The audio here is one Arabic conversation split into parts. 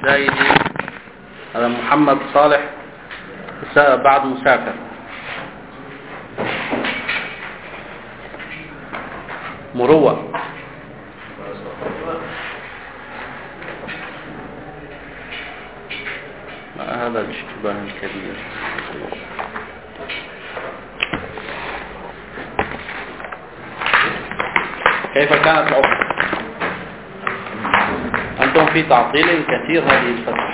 الزايدي. هذا محمد صالح بعد مسافر. مروة. هذا الاشتباه الكبير. كيف كانت العطلة؟ أنتم في تعطيل كثير هذه الفترة.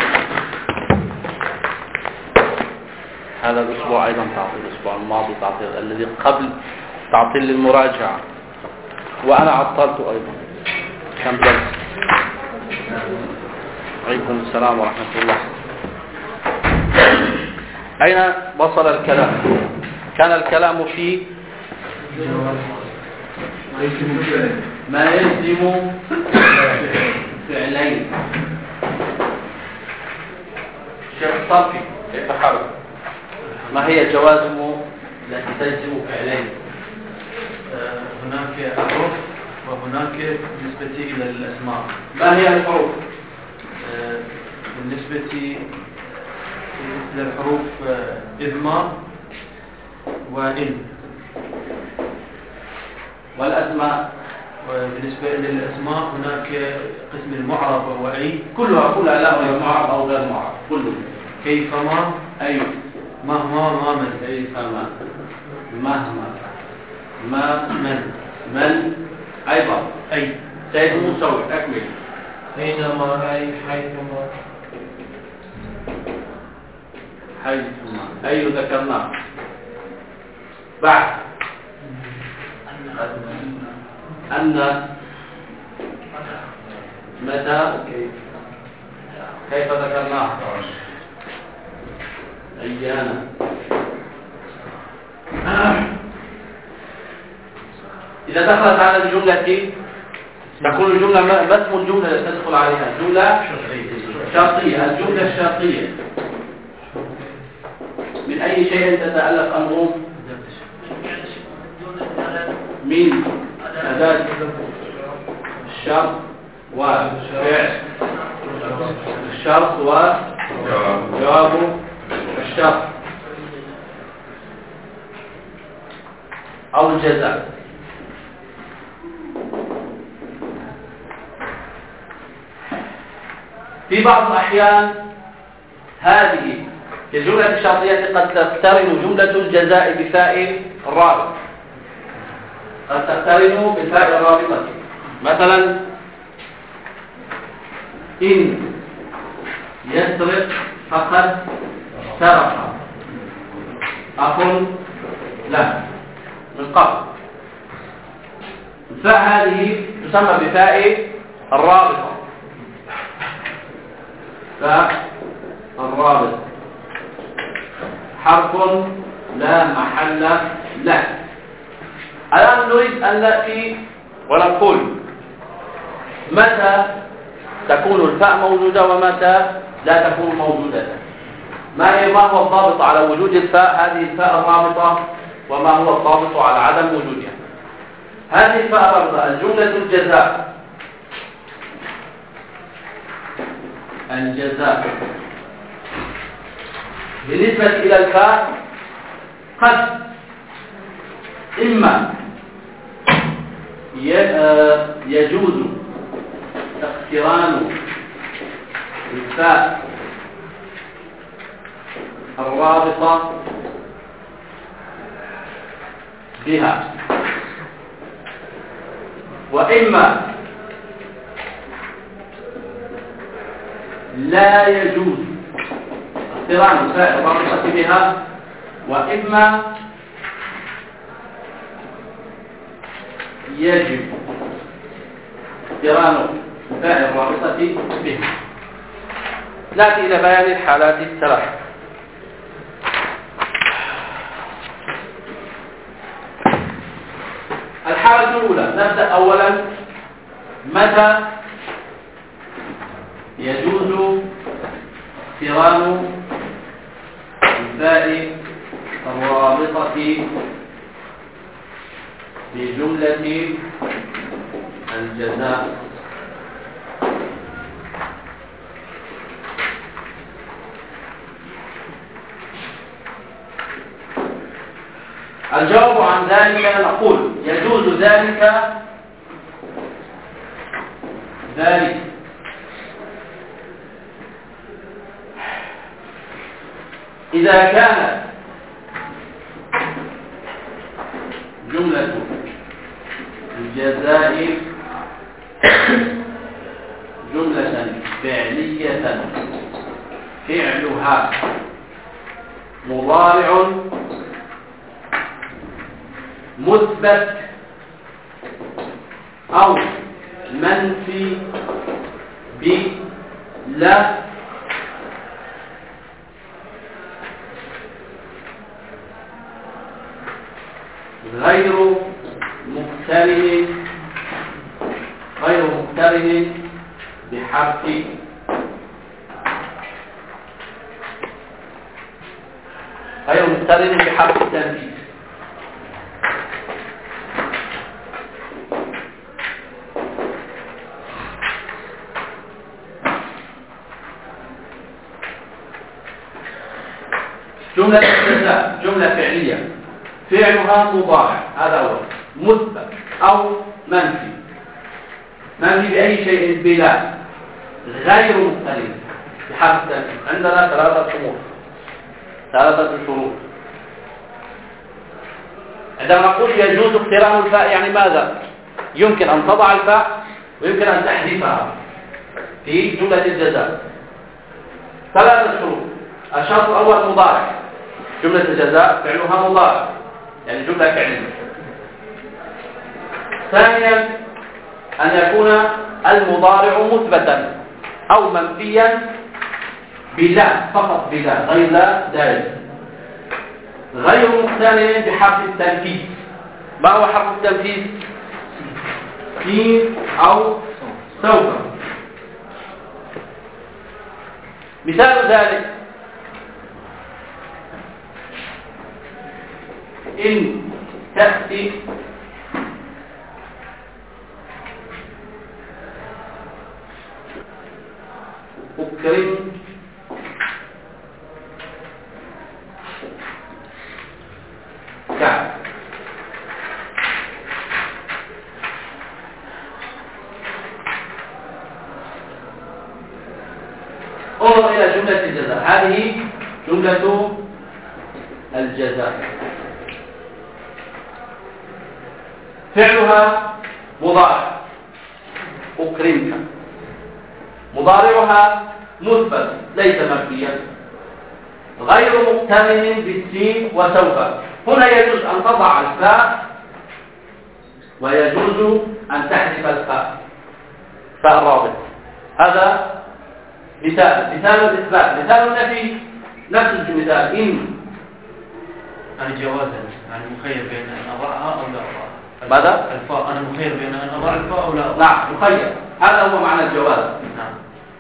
هذا الأسبوع أيضا تعطيل، الأسبوع الماضي تعطيل، الذي قبل تعطيل للمراجعة، وأنا عطلت أيضا. كم درس؟ عليكم السلام ورحمة الله. أين وصل الكلام؟ كان الكلام في ما يلزم فعلين. شيخ صافي كيف حالك؟ ما هي جوازم التي تلزم فعلين؟ هناك حروف وهناك بالنسبة إلى الأسماء. ما هي الحروف؟ بالنسبة إلى الحروف إذما وإن. والأسماء؟ وبالنسبة للأسماء هناك قسم المعرب وهو أي. كلها لا معرب أو غير معرب كله. كيفما أي. مهما ما من. كيفما مهما ما من أيضا أي. سيد مسوي أكمل. حينما أي حيثما. حيثما أي ذكرناه. بعد أن متى كيف ذكرناه. أيانا. إذا دخلت على الجملة تكون الجملة ما اسم الجملة التي تدخل عليها؟ جملة شرطية. الجملة الشرطية من أي شيء تتألف أمره؟ من أداة الشرط وفعل الشرط وجواب الشرط أو الجزاء. في بعض الأحيان هذه الجملة الشرطية قد تقترن جملة الجزاء بفاء الرابط، قد تقترن بالفاء الرابطة. مثلا إن يسرق فقد سرق أخ له من قبل. الفاء هذه تسمى بفاء الرابطة. فاء الرابط حرف لا محل له. الآن نريد أن نأتي ونقول متى تكون الفاء موجودة ومتى لا تكون موجودة. ما هو الضابط على وجود الفاء، هذه الفاء الرابطة، وما هو الضابط على عدم وجودها؟ هذه الفاء الرابطة الجملة الجزاء. الجزاء بالنسبة إلى الفاء قد إما يجوز اقتران الفاء الرابطة بها، وإما لا يجوز اقتران الفاء الرابطة بها، وإما يجب اقتران الفاء الرابطة بها. نأتي إلى بيان الحالات الثلاث. الحالة الأولى نبدأ أولا متى يجوز اقتران الفاء الرابطة بجملة الجزاء. الجواب عن ذلك نقول يجوز ذلك إذا كانت جملة الجزاء جملة فعلية فعلها مضارع مثبت أو منفي بلا غير مقترن بحرف التنفيذ. جملة الجزاء جملة فعلية فعلها مضارع، هذا هو مثبت أو منفي بأي شيء بلا غير مقترن بحرف التنفيذ. عندنا ثلاثة شروط. عندما نقول يجوز اقتران الفاء يعني ماذا؟ يمكن أن تضع الفاء ويمكن أن تحذفها في جملة الجزاء. ثلاثة شروط. الشرط الأول مضارع، جملة الجزاء فعلها مضارع يعني جملة فعلية. ثانيا أن يكون المضارع مثبتا أو منفيا بلا، فقط بلا، غير لا دال، غير مقترن بحرف التنفيذ. ما هو حرف التنفيذ؟ سين أو سوف. مثال ذلك إن تأتي أكرم كعب. انظر إلى جملة الجزاء، هذه جملة الجزاء فعلها مضارع أكرمك، مضارعها مثبت ليس منفيا غير مقترن بالسين وسوف. هنا يجوز أن تضع الفاء ويجوز أن تحذف الفاء، فاء الرابط. هذا مثال الإثبات. مثال النفي نفس المثال إن أنا جوازا يعني مخير بين أن أضعها أو لا أضعها. ماذا؟ الفاء أنا مخير بين أن أضع الفاء أو لا أضعها. نعم مخير، هذا هو معنى الجواز. نعم.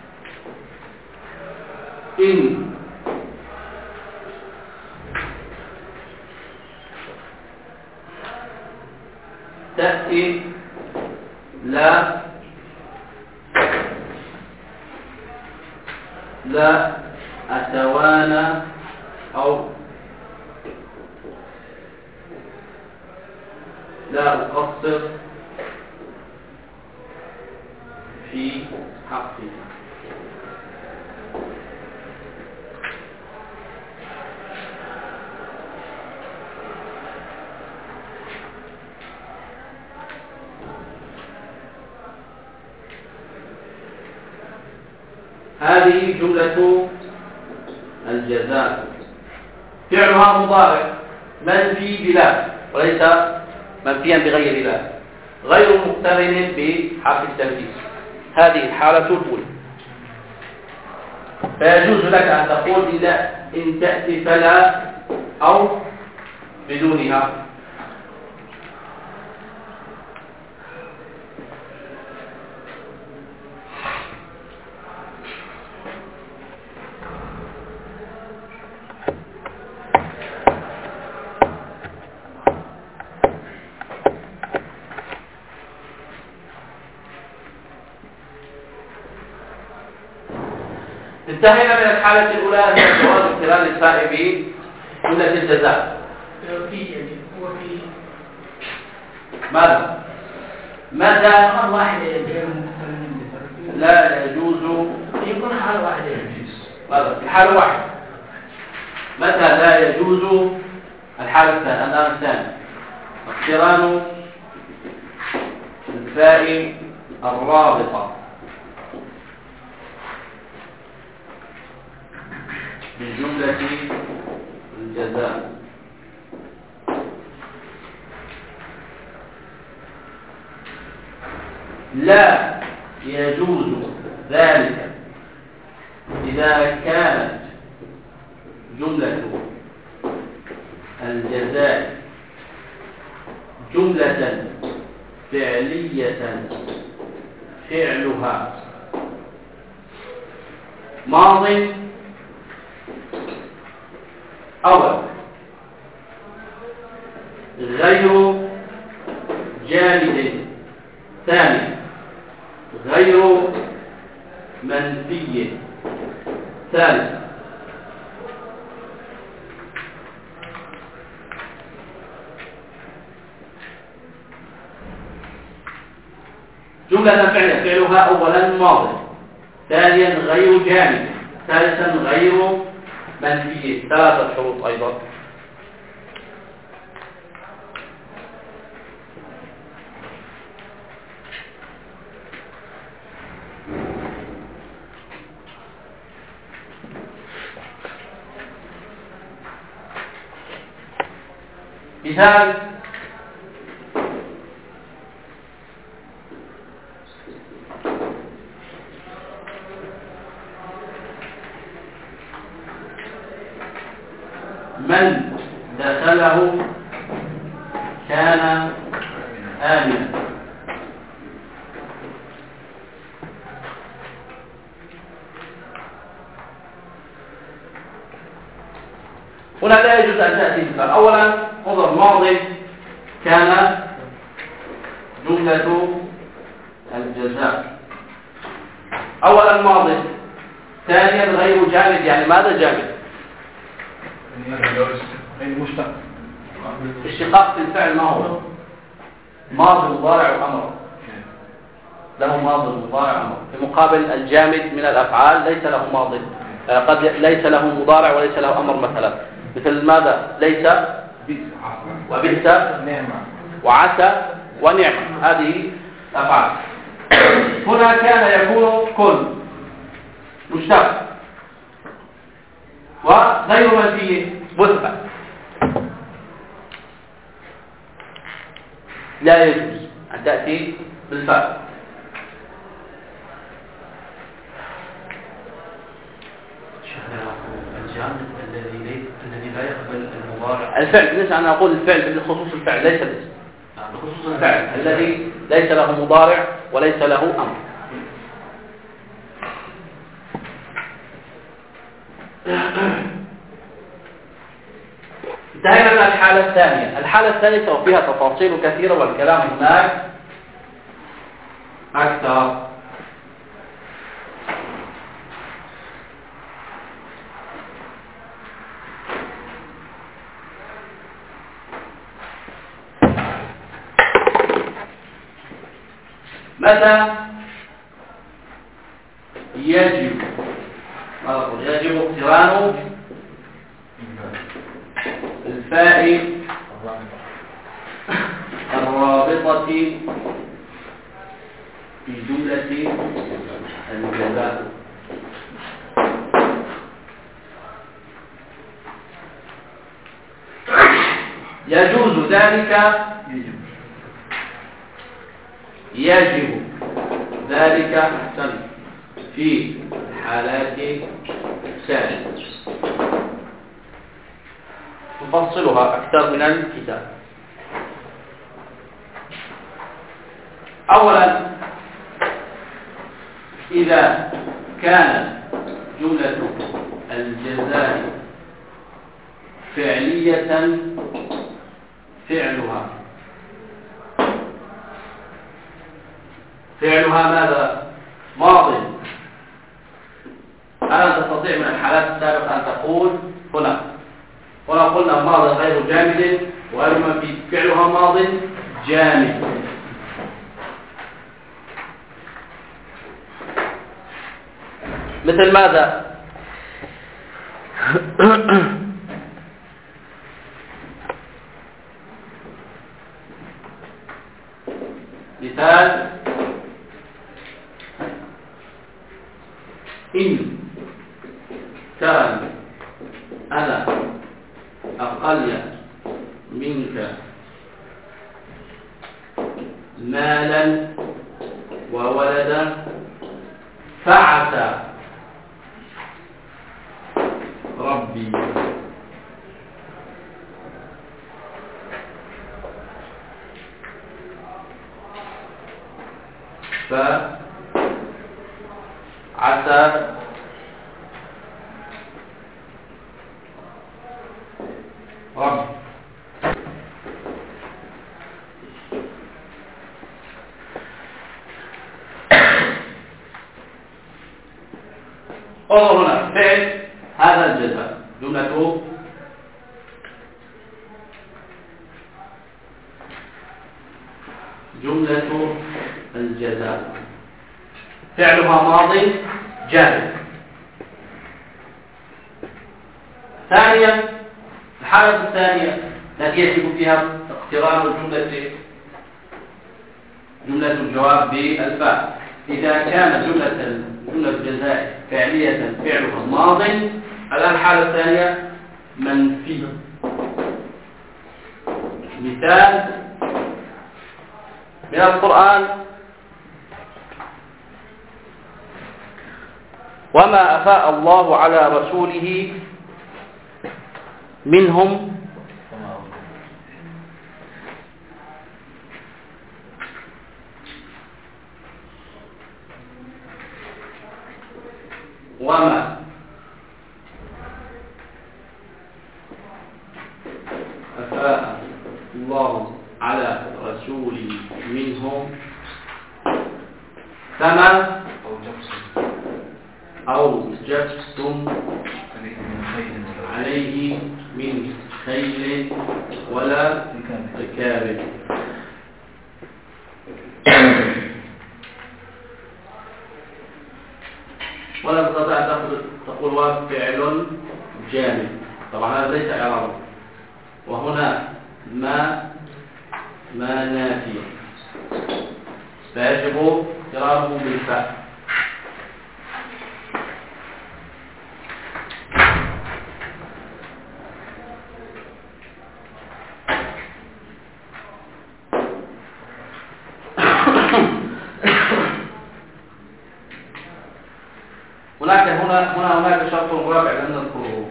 إن تأتي لا أتوانى أو لا أقصر في حقي. هذه جملة الجزاء فعلها مضارع منفي بلا وليس منفيا بغير لا، غير مقترن بحرف التنفيذ. هذه الحالة الأولى. فيجوز لك أن تقول إلا إن تأتي فلا أو بدونها. انتهينا من الحالة الأولى هي جواز اقتران الفاء بجملة الجزاء. في ماذا؟ متى حال واحدة لا يجوز يكون حال واحدة يجوز. ماذا؟ في حال واحد. متى لا يجوز؟ الحالة الثانية اقتران الفاء الرابطة بجملة الجزاء. لا يجوز ذلك إذا كانت جملة الجزاء جملة فعلية فعلها ماض أول غير جامد ثاني غير منفي ثالث جملة فعلية فعلها أولا ماضي ثانيا غير جامد ثالثا غير منفي. ثلاثة شروط أيضا. مثال من دخله كان آمنا. هنا لا يجوز أن تأتي مثال. أولا انظر ماضي كان جملة الجزاء أولا ماضي ثانيا غير جامد. يعني ماذا جامد؟ اشتقاق في الفعل ما هو؟ ماضي مضارع وأمر له ماضي مضارع وأمر في مقابل الجامد من الأفعال ليس له ماضي قد ليس له مضارع وليس له أمر مثلا مثل ماذا؟ ليس وبئس وعسى ونعم. هذه أفعال. هنا كان يكون كل مشتق وغير منفي مثبت. لا يجوز أن تأتي بالفعل. الجامد الذي لا يقبل المضارع. الفعل بالنسبة أنا أقول الفعل بخصوص الفعل ليس الاسم. بخصوص الفعل الذي ليس له مضارع وليس له أمر. انتهينا من الحالة الثانية. الحالة الثالثة وفيها تفاصيل كثيرة والكلام هناك أكثر. متى يجب اقتران الفاء الرابطة في جملة الجزاء. يجوز ذلك يجب ذلك في حالات ثانية نفصلها أكثر من الكتاب. أولا إذا كانت جملة الجزاء فعلية فعلها ماذا؟ ماضي. ألا تستطيع من الحالات السابقة أن تقول هنا قلنا ماضي غير جامد وغير منفي فعلها ماض جامد. مثل ماذا؟ مثال: إن كان أنا أقل منك مالا وولدا فعسى ربي فعسى ربي. انظر هنا فعل هذا الجزاء، جملة الجزاء فعلها ماض جامد. ثانيا الحالة الثانية التي يجب فيها اقتران جملة الجواب بالفاء. إذا كانت جملة الجزاء فعلية فعلها ماض، الآن الحالة الثانية منفي. مثال من القرآن: وما أفاء الله على رسوله منهم وما أفاء الله على رسوله منهم فما أوجفتم عليه من خيل ولا ركاب. ولا تستطيع أن تقول فعل جامد، طبعا هذا ليس إعرابا. وهنا ما نافية فيجب اقترانه بالفاء. هناك شرط رابع لم نذكره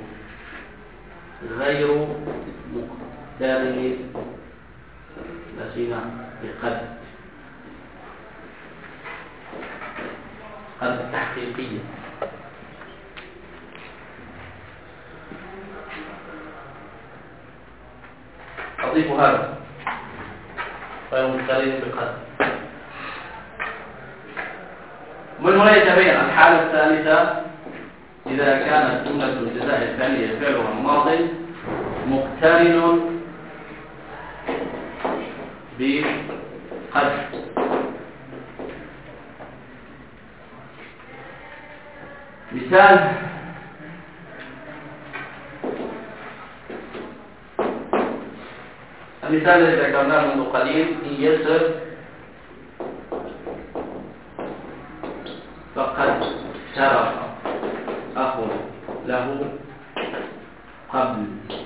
غير مقترن نسينا بقد التحقيقية. أضيف هذا غير مقترن بقد. من هنا يتبين الحالة الثالثة: إذا كانت جملة الجزاء الثانية فعلها ماضي مقترن بقد. مثال: المثال الذي ذكرناه منذ قليل: إن يسر فقد سرق أخ له قبل.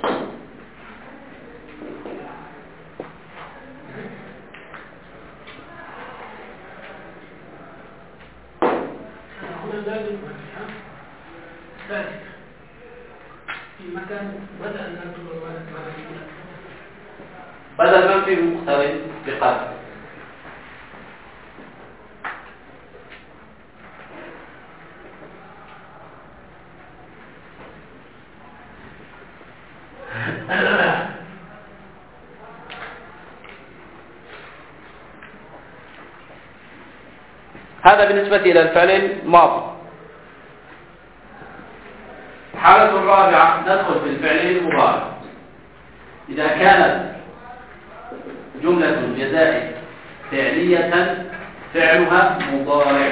في مكان بدأ بدل منفي مقترن بقد. هذا بالنسبة إلى الفعل الماضي. الحالة الرابعة ندخل في الفعل المضارع. إذا كانت جملة جزائية فعلية فعلها مضارع.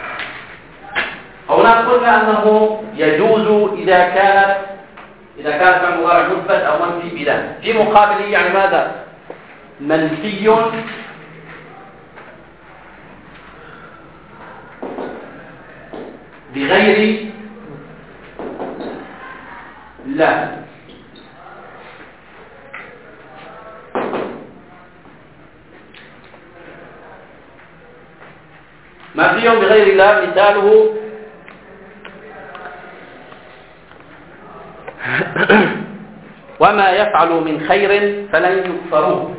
هنا قلنا أنه يجوز إذا كان فعل مضارع مثبت أو منفي بلا، في مقابله يعني ماذا؟ منفي بغير لا. منفي بغير لا مثاله وما يفعل من خير فلن يكفروه.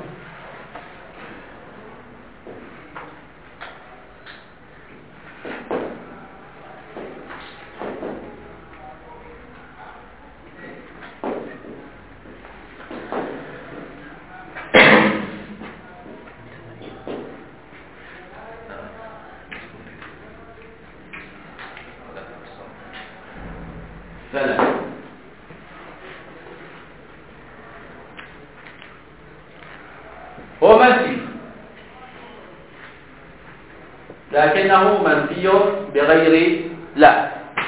هو منفي لكنه منفي بغير لا.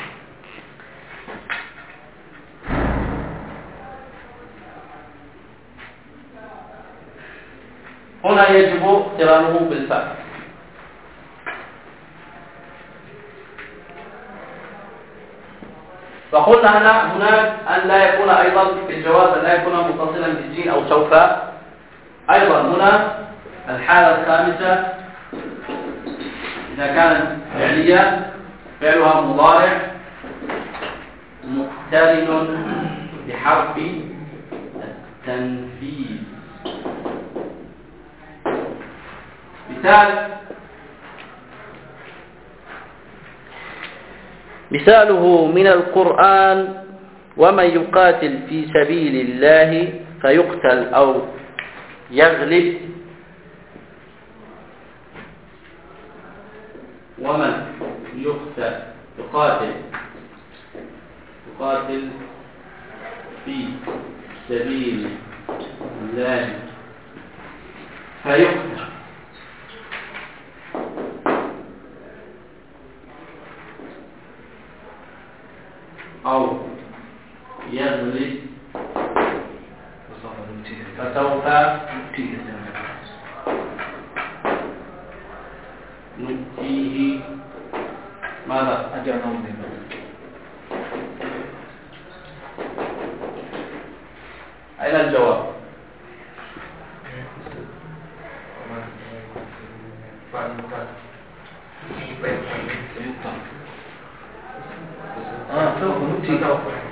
هنا يجب اقترانه بالفاء. فقلنا هناك أن لا يكون أيضا في الجواز أن لا يكون متصلا بالجين أو سوف. أيضا هنا الحالة الخامسة إذا كانت فعلية فعلها مضارع مقترن بحرف التنفيذ. مثاله من القرآن ومن يقاتل في سبيل الله فيقتل أو يغلب ومن يقاتل في سبيل الله فيقتل أو يغلب فسوف نؤتيه ماذا؟ أجر عظيما. أين الجواب؟ سوف نؤتيه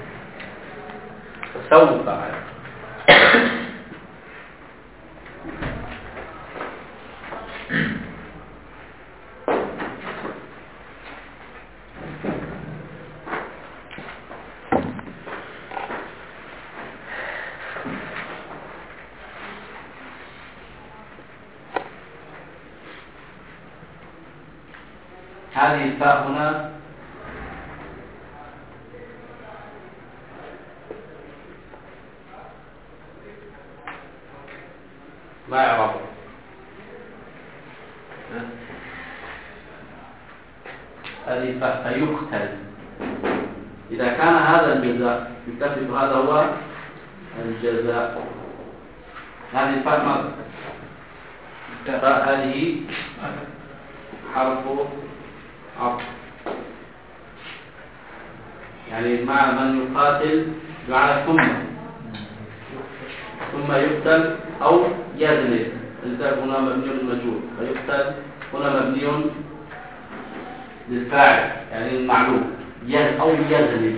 سوف. هذه الفاء هنا ما يعرف. هذه الفاء فيقتل. إذا كان هذا الجزاء يكتب هذا هو الجزاء. هذه الفاء ماذا؟ هذه حرف عطف، يعني مع من يقاتل بمعنى ثم يقتل أو يغلب. الفاء هنا مبني للمجهول فيقتل هنا مبني للفاعل يعني المعلوم أو يغلب.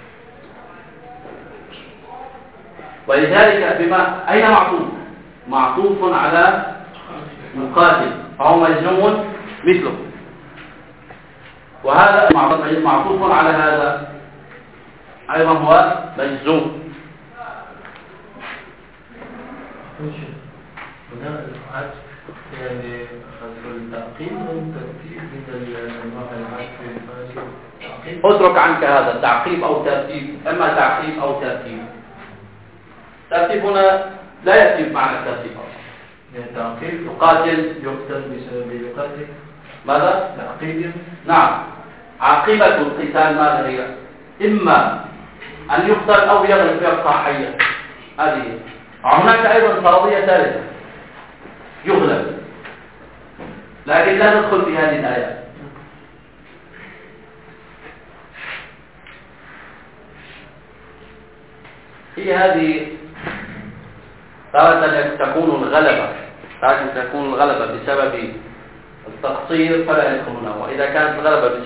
ولذلك بما أين معطوف على مقاتل فهو مجزوم مثله، وهذا معطوف على هذا أيضا هو مجزوم. هنا العطف يعني حذف التعقيب أو ترتيب من أنواع العطف. اترك عنك هذا تعقيب أو ترتيب، إما تعقيب أو ترتيب. ترتيب هنا لا يأتي بمعنى الترتيب، تعقيب يقاتل يقتل بسبب يقاتل. ماذا؟ تعقيب. نعم. عاقبة القتال ماذا هي؟ إما أن يقتل أو يغلب يبقى حيا. هذه. هناك أيضا فرضية ثالثة يغلب، لكن لا ندخل في هذه الآيات. هي هذه تارة تكون الغلبة بسبب التقصير فلا يدخلونها، وإذا كانت الغلبة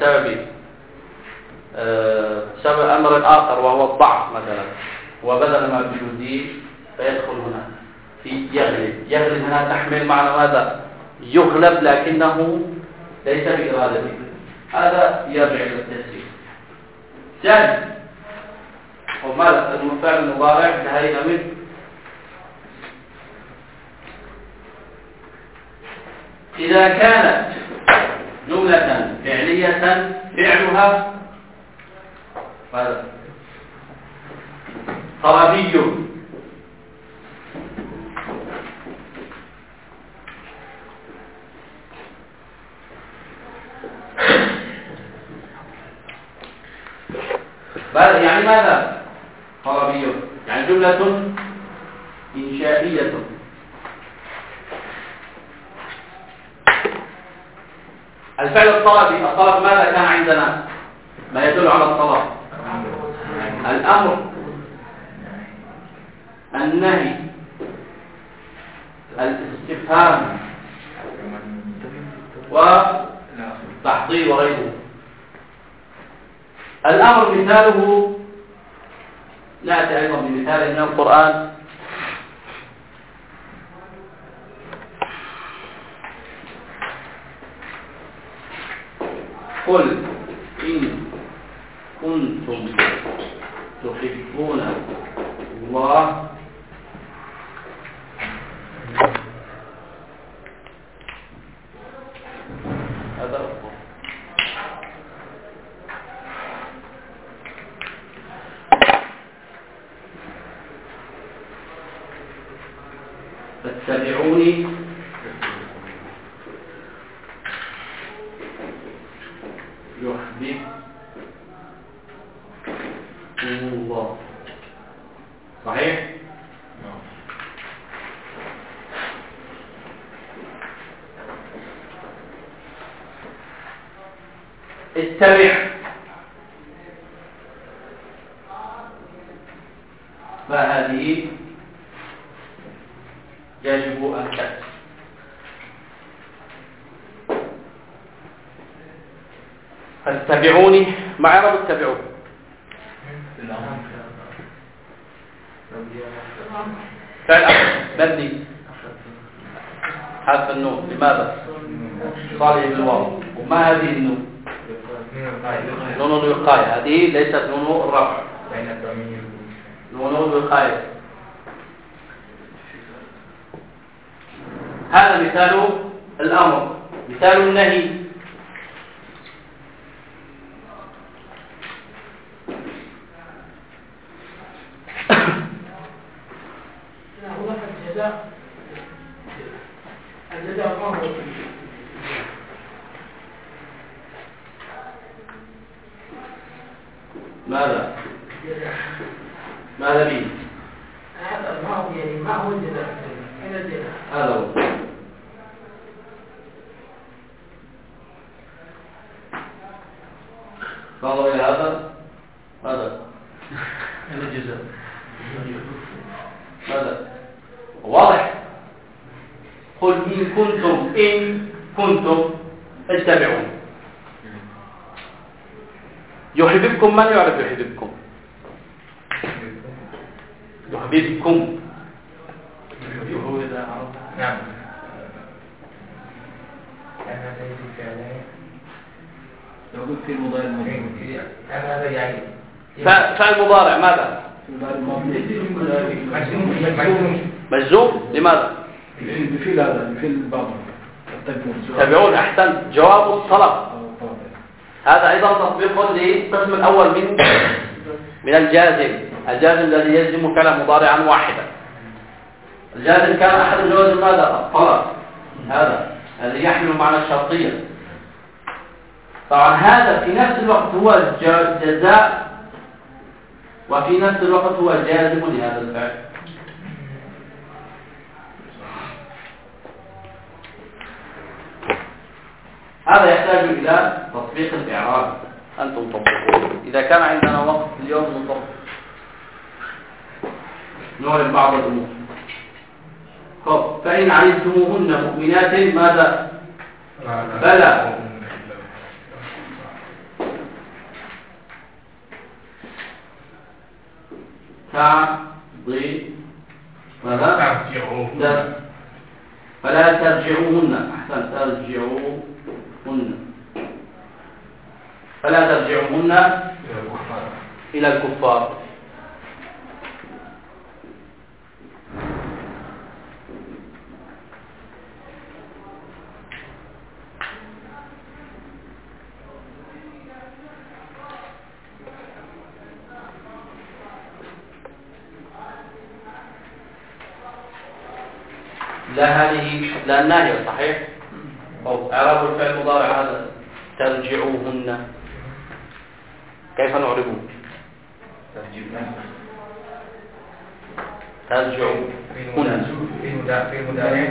بسبب أمر آخر وهو الضعف مثلا وبذل ما بجهده فيدخل هنا في يغلب هنا تحمل معنى ماذا؟ يغلب لكنه ليس بإرادته. هذا يرجع إلى التفسير. ثاني وماذا الفعل المضارع انتهينا منه. إذا كانت جملة فعلية فعلها ماذا؟ طلبي، يعني ماذا؟ طلبي يعني جملة إنشائية. الفعل الطلبي، الطلب ماذا كان عندنا؟ ما يدل على الطلب؟ الأمر، النهي، الاستفهام والتحضير وغيره. الأمر مثاله نأتي أيضا بمثال من القرآن. قل إن كنتم تحبون الله هذا فاتبعوني يحببكم الله. صحيح؟ اتبع فهذه يجب أن تأتي. فاتبعوني مع رب اتبعوني فعل مبني حذف النون. لماذا؟ صالح بالواو. وما هذه النون؟ نون الوقاية. هذه ليست نون الرفع، نون الوقاية. هذا مثال الأمر. مثال النهي ماذا؟ ماذا به؟ هذا ما هو يعني ما هو الجزاء. هذا هو. نظر إلى هذا. ماذا؟ الجزاء. ماذا؟ واضح. قل إن كنتم اتبعون. يحببكم من يعرف يحببكم؟ يحببكم. نعم. أنا ليس فعلين. لو قلت في المضارع الماضي. هذا يعني. فعل مضارع ماذا؟ مجزوم. لماذا؟ بفعل هذا بفعل البعض. تابعون. أحسن. جواب الطلب. هذا أيضا تطبيق للقسم الأول من الجازم. الجازم الذي يجزم فعلا مضارعا واحدا. الجازم كان أحد الجوازم ماذا؟ الطلب، هذا الذي يحمل معنى الشرطية. طبعا هذا في نفس الوقت هو جزاء وفي نفس الوقت هو جازم لهذا الفعل. هذا يحتاج إلى تطبيق الإعراب. أنتم تطبقون. إذا كان عندنا وقت اليوم نطبق نعرف بعض الأمور. فإن علمتموهن مؤمنات ماذا؟ بلى. تعضي ماذا؟ فلا ترجعوهن. أحسن، ترجعوهن. فلا ترجعوهن إلى الكفار. لا هذه لا الناهية صحيح؟ أو إعراب الفعل المضارع هذا ترجعوهن كيف نعربه؟ ترجعوهن في مضارع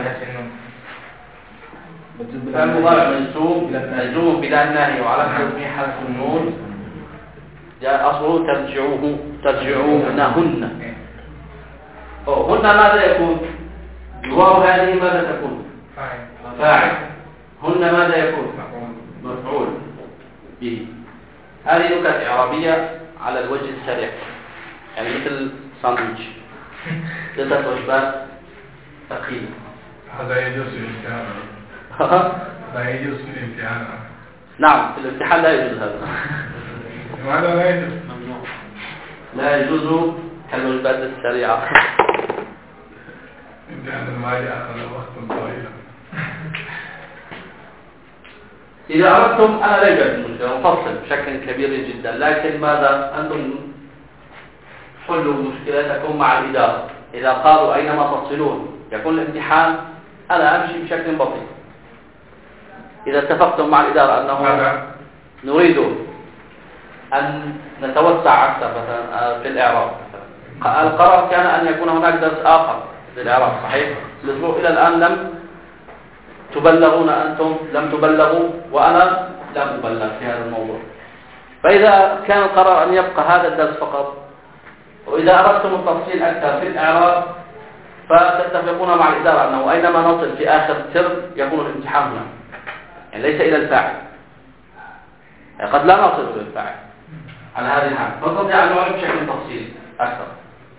فعل مضارع منسوب مجزوم بلا الناهية وعلى حذف حرف النون جاء أصله ترجعوهن. هن ماذا يكون؟ الواو هذه ماذا تكون؟ فاعل. هن ماذا يكون؟ مفعول به. هذه نكت إعرابية على الوجه السريع، يعني مثل ساندويتش، ثلاثة وجبات ثقيلة. هذا يجوز في الامتحان. لا يجوز في الامتحان. نعم، في الامتحان لا يجوز هذا. لماذا لا يجوز؟ ممنوع. لا يجوز كالوجبات السريعة. امتحان المالي أخذ وقتا طويلا. إذا أردتم أنا لا يوجد مشكلة، أفصل بشكل كبير جدا، لكن ماذا أنتم حلوا مشكلتكم مع الإدارة. إذا قالوا أينما تصلون يكون الامتحان، أنا أمشي بشكل بسيط. إذا اتفقتم مع الإدارة أنه نريد أن نتوسع أكثر مثلا في الإعراب، القرار كان أن يكون هناك درس آخر في الإعراب صحيح؟ الأسبوع إلى الآن لم تبلغون، أنتم لم تبلغوا وأنا لم أبلغ في هذا الموضوع. فإذا كان القرار أن يبقى هذا الدرس فقط، وإذا أردتم التفصيل أكثر في الإعراب فتتفقون مع الإدارة أنه أينما نصل في آخر الترم يكون الامتحان هنا، يعني ليس إلى الفاعل، يعني قد لا نصل إلى الفاعل على هذه الحال، فنستطيع أن نعرف بشكل تفصيلي أكثر.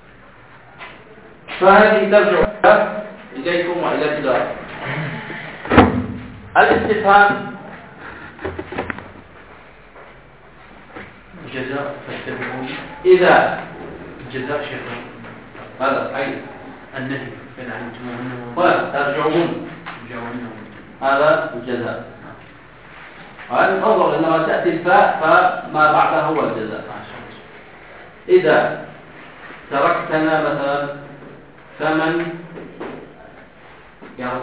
فهذه ترجع إليكم وإلى الإدارة. الاستفهام الجزاء فاتبعون. إذا الجزاء شيخ ماذا؟ أي النهي فإن علمتموهن ولا ترجعون هذا الجزاء. وهذا انظر عندما تأتي الفاء فما بعدها هو الجزاء. إذا تركتنا مثلا فمن يرى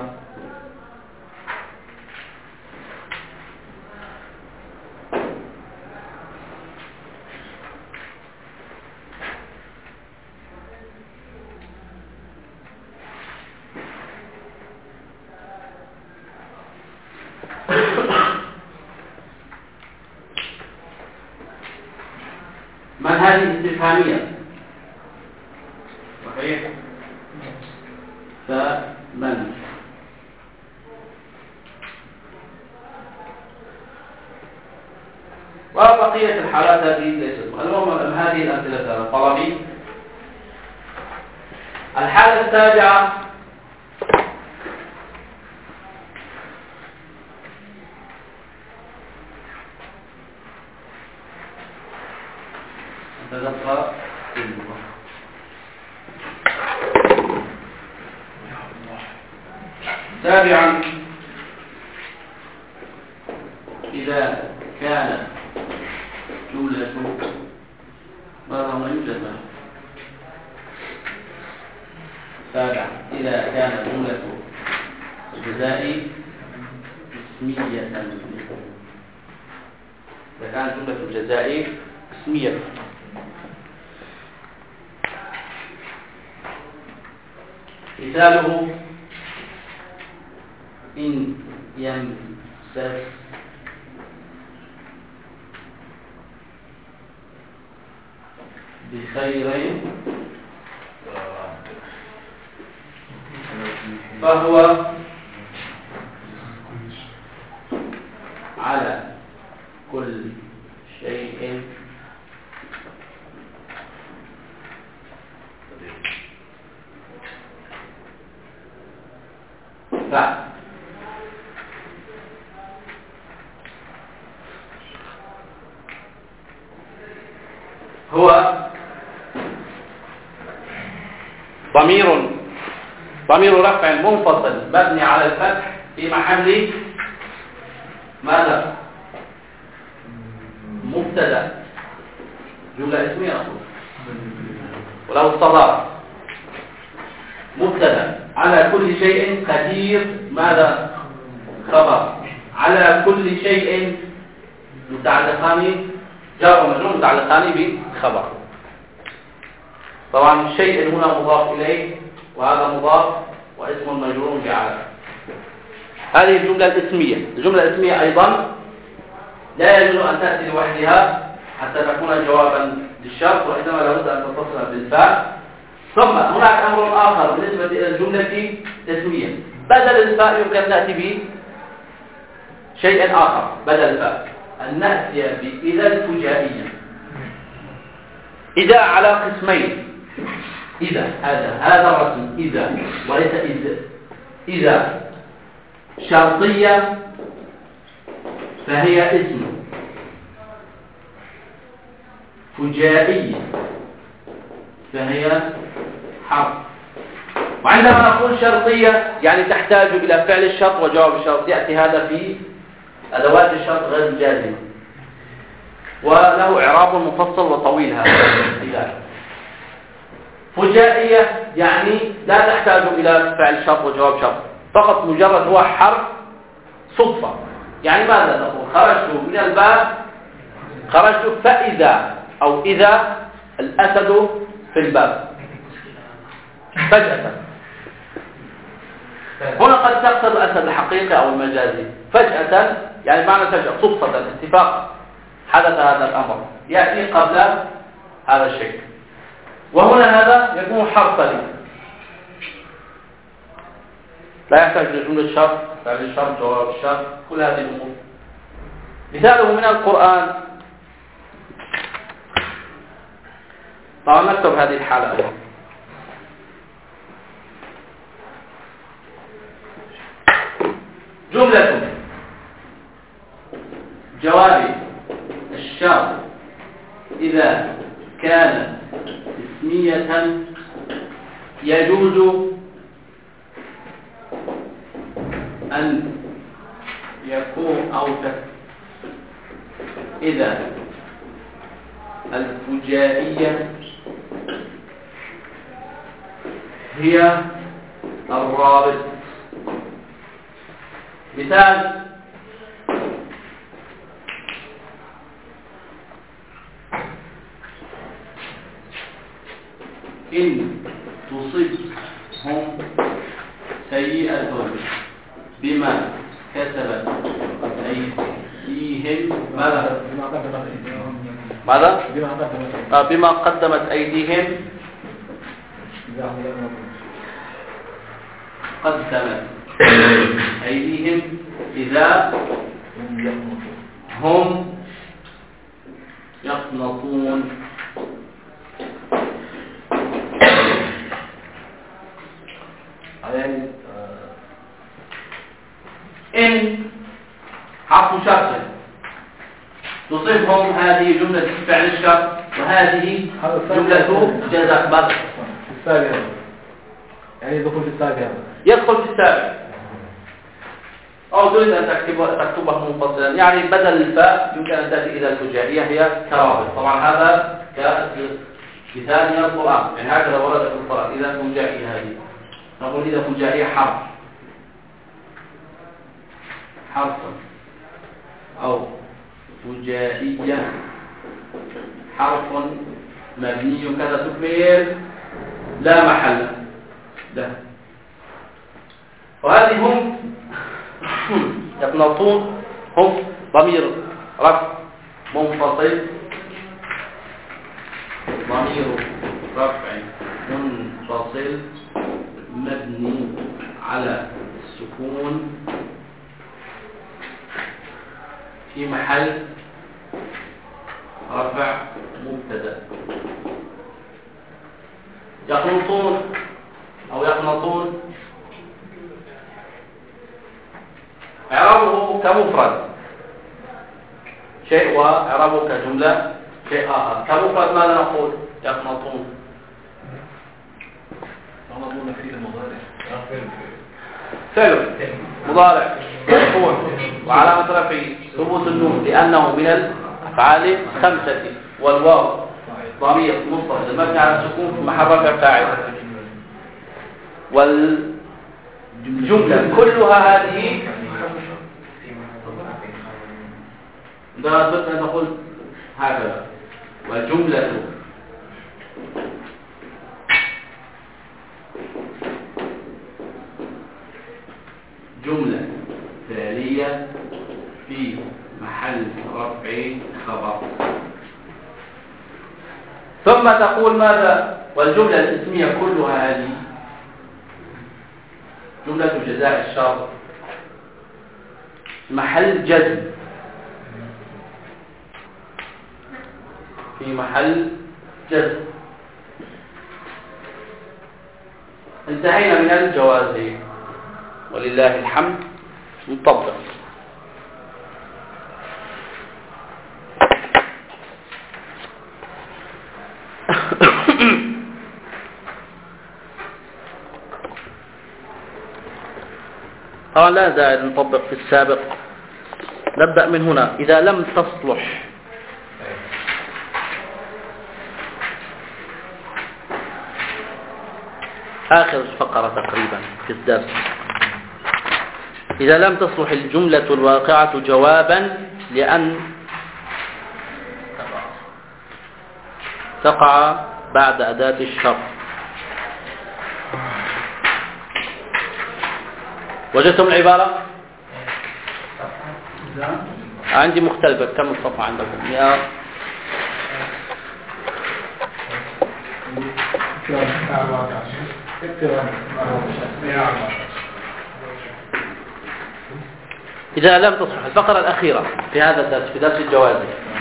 من هذه استفهامية صحيح؟ فمن وبقية الحالات هذه ليست. المهم هذه الأمثلة الطلبي. الحالة السابعة تذكر سابعا إذا كانت جملة ماذا ما يوجد تابع إذا كان جملة الجزاء اسمية. إذا كانت جملة الجزاء اسمية. مثاله إن يمسس بخير فهو على كل شيء هو ضمير رفع منفصل مبني على الفتح في محل ماذا؟ مبتدا، جملة اسمية أصلا ولو الصدارة. مبتدا على كل شيء قدير ماذا؟ خبر. على كل شيء متعلقان جار ومجرور متعلقان بخبر. طبعا الشيء هنا مضاف إليه وهذا مضاف واسم مجرور بعلى. هذه الجملة الاسمية. الجملة الاسمية أيضا لا يجوز أن تأتي لوحدها حتى تكون جوابا للشرط، وإنما لابد أن تتصل بالفاء. ثم هناك أمر آخر بالنسبة إلى الجملة الاسمية. بدل الفاء يمكن أن نأتي بشيء آخر بدل الفاء، أن نأتي بإذا الفجائية. إذا على قسمين. إذا هذا الرسم إذا وليس إذا شرطية فهي اسم، فجائية فهي حرف. وعندما نقول شرطية يعني تحتاج إلى فعل الشرط وجواب الشرط، يأتي هذا في أدوات الشرط غير الجازمة وله إعراب مفصل وطويل هذا. فجائية يعني لا تحتاج إلى فعل شرط وجواب شرط، فقط مجرد هو حرف صدفة. يعني ماذا تقول؟ خرجت من الباب، خرجت فإذا، أو إذا الأسد في الباب فجأة. هنا قد تقصد الأسد الحقيقي أو المجازي. فجأة يعني معنى فجأة صدفة اتفاق حدث هذا الأمر، يأتي قبل هذا الشيء. وهنا هذا يكون حرفا لا يحتاج لجملة شرط، فعل الشرط، جواب الشرط، كل هذه الأمور. مثاله من القرآن. طبعا نكتب هذه الحالة. جملة جواب الشرط إذا كانت اسمية يجوز أن يكون إذا الفجائية هي الرابط. مثال إن تصبهم سيئة بما كسبت أيديهم ماذا؟ بما قدمت أيديهم. قدمت أيديهم إذا هم يقنطون. إن حرف شرط تصيبهم، هذه جملة فعل الشرط وهذه جملة جزاء بس. السابع يعني يدخل في السابع، يدخل في السابع. أو تريد أن تكتبه منفصلا، يعني بدل الفاء يمكن أن تأتي إلى الفجائية هي كرابط. طبعا هذا كمثال من القرآن، يعني هكذا ورد في القرآن إذا الفجائية هذه. نقول إذا فجائية حرف أو فجائية حرف مبني كذا تكمل لا محل له. وهذه هم يقنطون، هم ضمير رفع منفصل، ضمير رفع منفصل مبني على السكون في محل رفع مبتدا. يقنطون أو يقنطون إعرابه كمفرد شيء وإعرابه كجملة شيء آخر. كمفرد ماذا نقول؟ يقنطون فعل مضارع مرفوع وعلامة رفعه ثبوت النون لأنه من الأفعال خمسة، والواو ضمير متصل مبني على السكون في محل رفع فاعل، والجملة كلها هذه دراسة نقول هكذا، والجملة جملة فعلية في محل رفع خبر. ثم تقول ماذا؟ والجملة الاسمية كلها هذه جملة جزاء الشرط محل جزم، في محل جزم. انتهينا من الجواز ولله الحمد. نطبق. لا داعي نطبق في السابق، نبدأ من هنا. إذا لم تصلح آخر فقرة تقريبا في الدرس، إذا لم تصلح الجملة الواقعة جوابا لأن تقع بعد أداة الشرط. وجدتم العبارة؟ عندي مختلفة. كم الصفحة عندكم؟ 100. إذا لم تصلح الفقرة الأخيرة في هذا الدرس، في درس الجواز،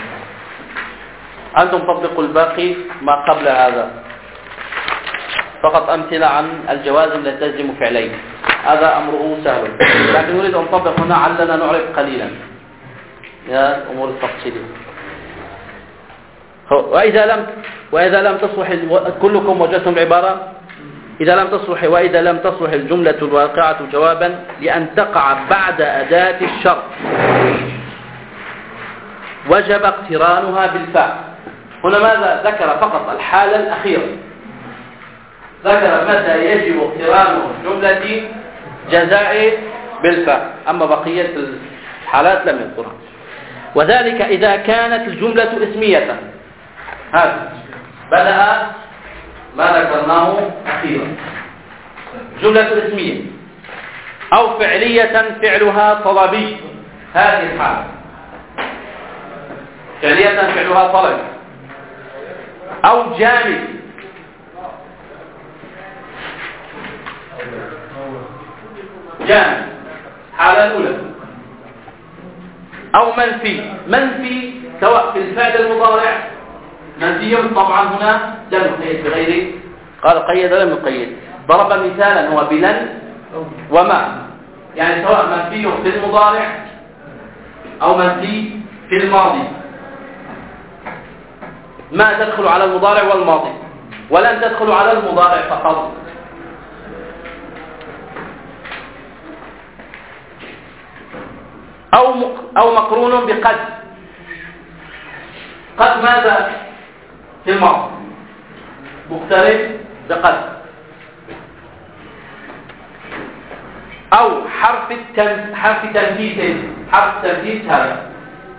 أنتم طبقوا الباقي ما قبل هذا، فقط أمثلة عن الجوازم التي تجزم فعلين. هذا أمره سهل، لكن نريد أن نطبق هنا علنا نعرف قليلا يا أمور التفصيلية. وإذا لم تصلح كلكم وجدتم العبارة. إذا لم تصلح الجملة الواقعة جوابا لأن تقع بعد أداة الشرط وجب اقترانها بالفاء. هنا ماذا ذكر؟ فقط الحالة الأخيرة، ذكر متى يجب اقتران جملة جزاء بالفاء، أما بقية الحالات لم يذكرها. وذلك إذا كانت الجملة اسمية، هذا بدأ ما ذكرناه أخيرا، جملة اسمية أو فعلية فعلها طلبي، هذه الحالة فعلية فعلها طلبي، أو جامد حالة الأولى، أو منفي سواء في الفعل المضارع منفي طبعا هنا لم يقيد بغيره، قال قيد لم يقيد، ضرب مثالا هو بلن وما، يعني سواء منفي في المضارع أو منفي في الماضي، ما تدخل على المضارع والماضي، ولن تدخل على المضارع فقط. أو مقرون بقد، قد ماذا في الماضي مقترن بقد، أو حرف تنفيذ. حرف تنفيذ هذا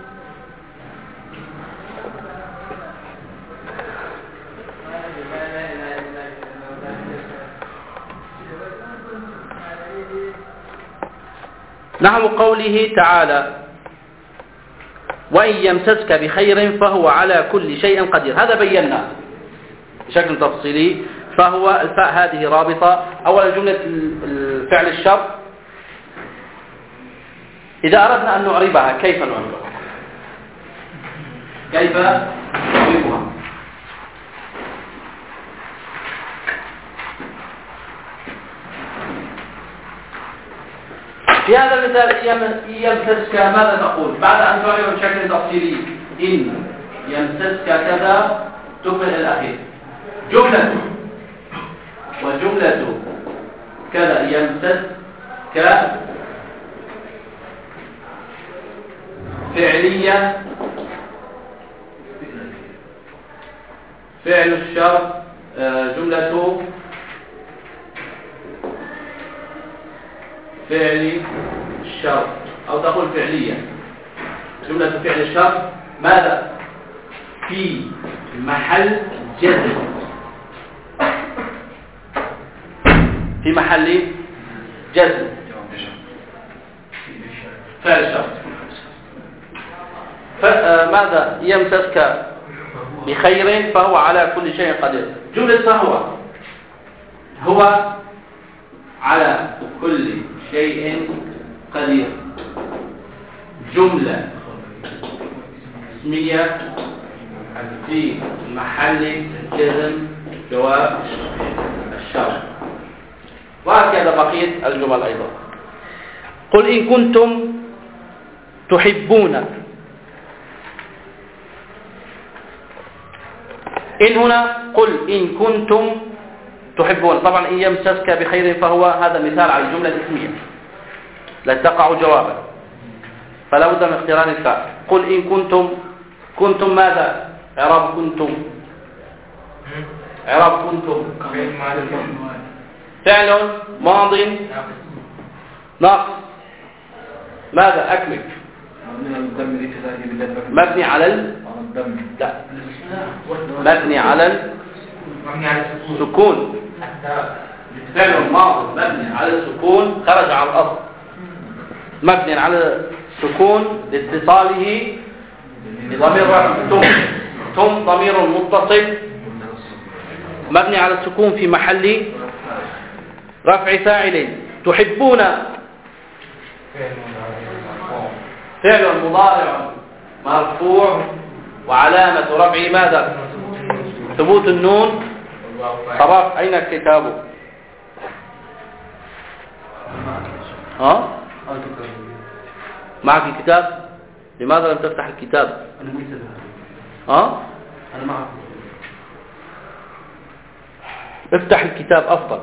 نحو قوله تعالى وإن يمسسك بخير فهو على كل شيء قدير. هذا بينا بشكل تفصيلي. فهو الفاء هذه رابطة. أولا جملة الفعل الشرط إذا أردنا أن نعربها كيف نعربها؟ كيف نعربها؟ في هذا المثال يمسسك ماذا تقول بعد أن تعرف بشكل تفصيلي؟ إن يمسسك كذا تفعل الأخير جملة وجملة كذا يمسسك فعلية فعل الشرط جملة فعل الشرط أو تقول فعلية جملة فعل الشرط ماذا في محل جزم في محل جزم فعل الشرط ماذا يمسسك بخير فهو على كل شيء قدير. جملة فهو هو على كل شيء قدير جملة اسمية في محل جزم جواب الشرط. وهكذا بقية الجمل أيضا. قل إن كنتم تحبون إن هنا قل إن كنتم تحبون. طبعا إن يمسسك بخير فهو هذا مثال على الجملة الاسمية لا تقع جوابا فلا بد من اقتران الفاء. قل إن كنتم ماذا إعراب كنتم فعل ماض ناقص ماذا أكمل مبني على لا مبني على السكون. فعل ماض مبني على السكون خرج على الأصل مبني على السكون لاتصاله بضمير رفع ثم ضمير متصل مبني على السكون في محل رفع فاعل. تحبون فعل مضارع مرفوع وعلامة رفعه ماذا ثبوت النون. خلاص أين الكتاب؟ معك الكتاب؟ لماذا لم تفتح الكتاب؟ أنا معك. افتح الكتاب أفضل.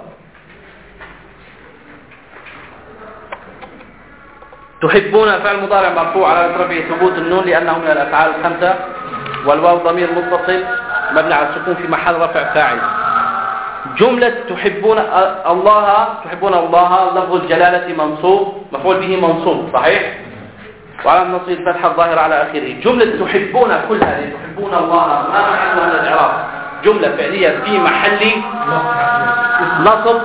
تحبون فعل مضارع مرفوع على رفعه ثبوت النون لأنه من الأفعال الخمسة والواو ضمير متصل مبني على السكون في محل رفع فاعل. جملة تحبون الله لفظ الجلالة منصوب مفعول به منصوب صحيح وعلى نصب الفتحة الظاهرة على آخره. جملة تحبون كل هذه تحبون الله ما محل هذا الإعراب جملة فعلية في محل نصب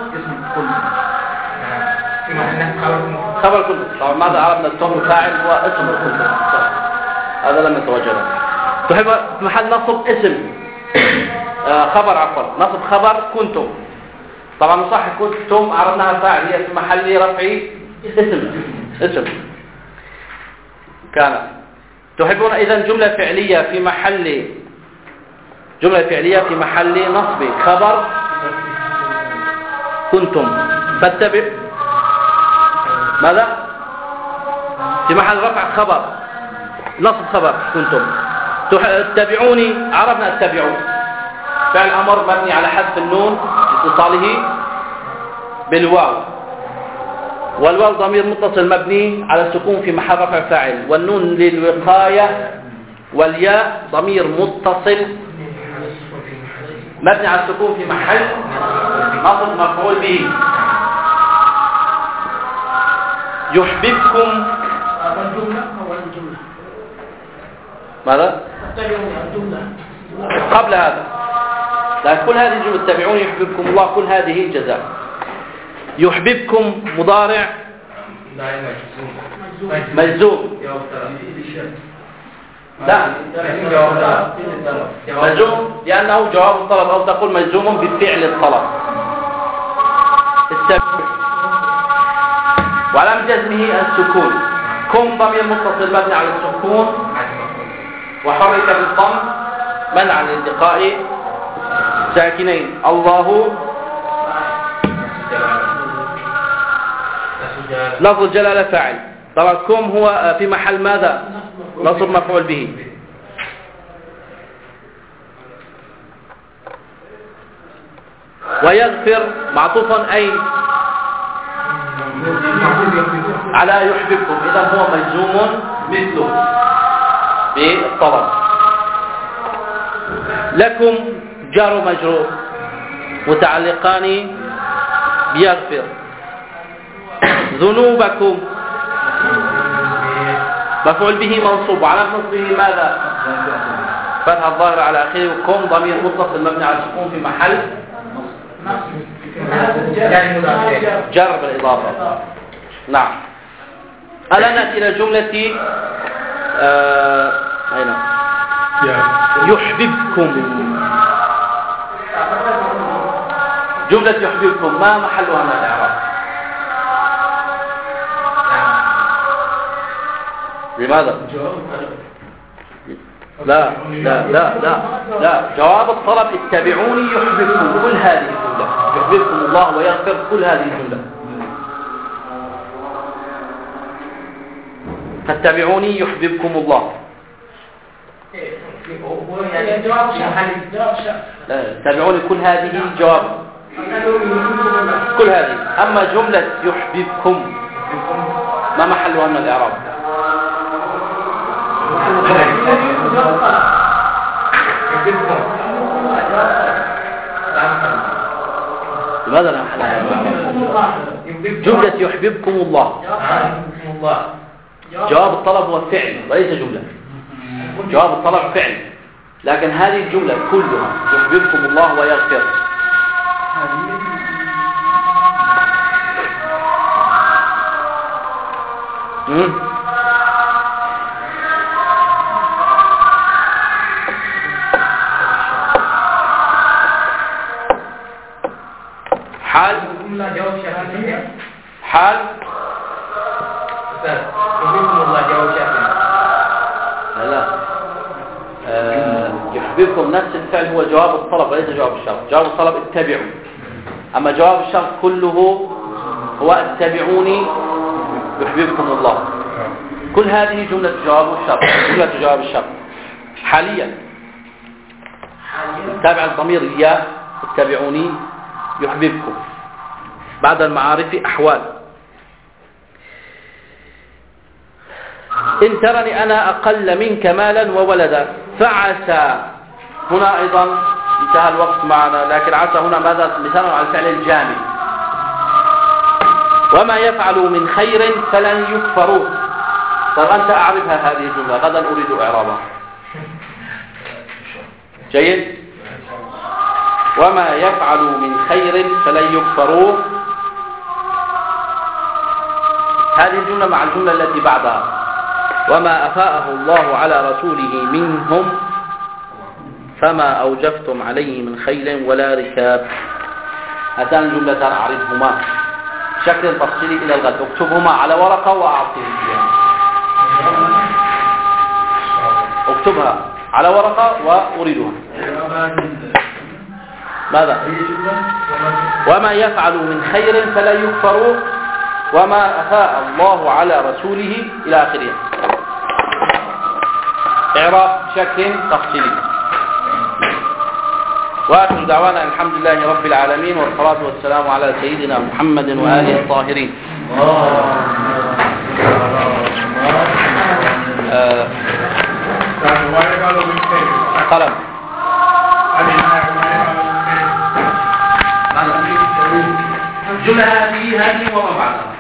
خبر كله. طبعا ماذا عرفنا التهم فاعل هو اسم الكل هذا لم يتوجد. تحب في محل نصب اسم خبر عفوا نصب خبر كنتم. طبعا صح كنتم عرفناها فاعل هي في محل رفع اسم كان. تحبون إذن جملة فعلية في محل نصب خبر كنتم. فاتبع ماذا في محل رفع خبر نصب خبر كنتم. تتبعوني عرفنا اتبعوا فعل أمر مبني على حذف النون اتصاله بالواو والواو ضمير متصل مبني على السكون في محل رفع فاعل والنون للوقاية والياء ضمير متصل مبني على السكون في محل نصب مفعول به. يحببكم. الجملة أو الجملة؟ ماذا؟ الجملة قبل هذا، لكن كل هذه الجملة اتبعوني يحببكم الله، كل هذه الجزاء. يحببكم مضارع مجزوم. لا مجزوم لأنه جواب الطلب، أو تقول مجزوم بفعل الطلب. وعلامة جزمه السكون. كم ضمير متصل مبني على السكون وحرك بالضم منع الالتقاء ساكنين. الله لفظ الجلالة فاعل. طبعا كم هو في محل ماذا؟ نصب مفعول به. ويغفر معطوفا أي على يحببكم، إذا هو مجزوم مثله بالطلب. لكم جار مجرور متعلقان بيغفر. ذنوبكم مفعول به منصوب، وعلى نصبه ماذا؟ فتح الظاهر على آخره. وكم ضمير متصل مبني على السكون في محل جر بالإضافة. نعم. الآن نأتي إلى جملة أين؟ يحببكم. جملة يحببكم ما محلها من الإعراب؟ لماذا؟ لا لا لا لا لا، جواب الطلب اتبعوني يحببكم، كل هذه الجملة. يحببكم الله ويغفر، كل هذه الجملة. فاتبعوني يحببكم الله. لا اتبعوني كل هذه جواب كل هذه. أما جملة يحببكم ما محلها من الإعراب؟ لماذا لا محلها؟ جملة يحببكم الله جواب الطلب هو فعل وليس جملة. جواب الطلب فعل، لكن هذه الجملة كلها يحببكم الله ويغفر. حال حال لا يحببكم نفس الفعل هو جواب الطلب وليس جواب الشرط. جواب الطلب اتبعوا، أما جواب الشرط كله هو اتبعوني يحببكم الله. كل هذه جملة جواب الشرط. جملة جواب الشرط حاليا تابع الضمير يا اتبعوني يحببكم. بعد المعارف أحوال. إن ترني أنا أقل منك مالا وولدا فعسى. هنا أيضا انتهى الوقت معنا، لكن عسى هنا ماذا؟ مثال على الفعل الجامد. وما يفعلوا من خير فلن يكفروه. طيب أنت أعرفها هذه الجملة، غدا أريد إعرابها. جيد. وما يفعلوا من خير فلن يكفروه، هذه الجملة مع الجملة التي بعدها. وما أفاءه الله على رسوله منهم فما أوجفتم عليه من خيل ولا ركاب. هاتان الجملتان أعرفهما بشكل تفصيلي إلى الغد. اكتبهما على ورقة وأعطيهم إياها. اكتبها على ورقة وأريدها. ماذا؟ وما يفعلوا من خير فلا يكفروا وما أفاء الله على رسوله إلى آخره. إعراب بشكل تفصيلي. وآخر دعوانا الحمد لله رب العالمين، والصلاة والسلام على سيدنا محمد وآله الطاهرين. قلم الجملة هذه وما بعدها.